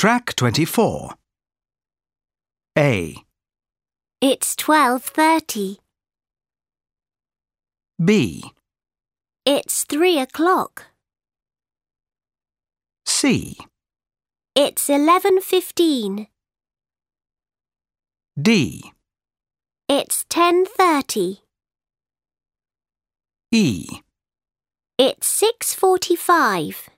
Track 24. A, It's 12:30. B, It's 3 o'clock. C, It's 11:15. D, It's 10:30. E. It's 6:45.